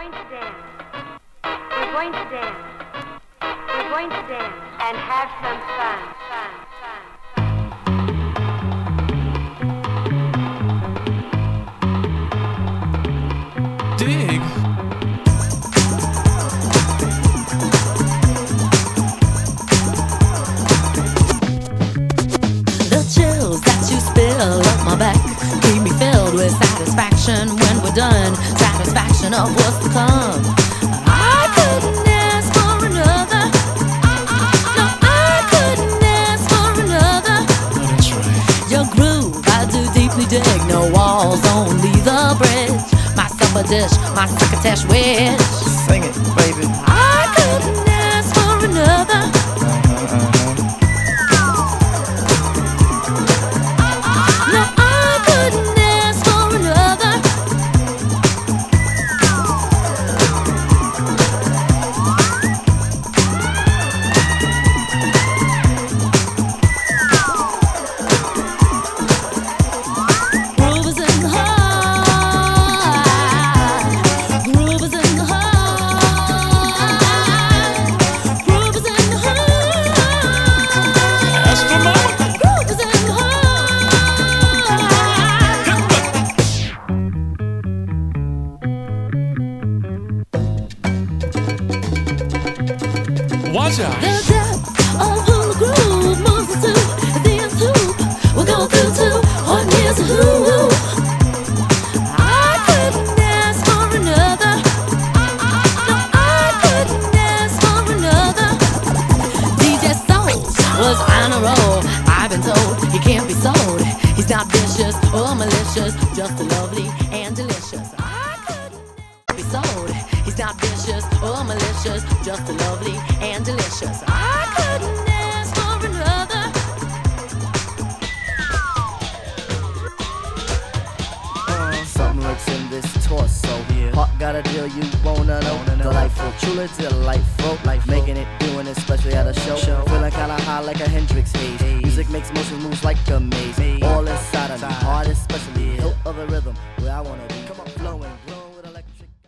going to dance. We're going to dance. We're going to dance and have some fun. Dig. The chills that you spill up my back keep me filled with satisfaction when we're done. Satisfaction of what's to come. I couldn't ask for another. No, I couldn't ask for another. Oh, that's right. Your groove, I do deeply dig. No walls, only the bridge. My supper dish, my succotash wish. Sing it, baby. I couldn't ask for another. No, I couldn't ask for another. Groove is in the heart. Groove is in the heart. Groove is in the heart. That's the moment. Groove is in the heart. Watch out. The depth of who the groove moves us to the nth hoop. We'll go through to on here's a who. I couldn't ask for another. No, I couldn't ask for another. DJ Soul was on a roll. I've been told he can't be sold. He's not vicious or malicious, just lovely and delicious. I couldn't be sold. He's not vicious or malicious, just lovely and delicious. I couldn't ask for another. Something lurks in this torso. Heart got a deal you wanna know. Delightful, truly delightful. Making it, doing it, especially at a show. Feeling kinda high like a Hendrix haze. Music makes motion moves like a maze. All inside of me, heart especially. Hilt of the rhythm, where I wanna be. Flowing.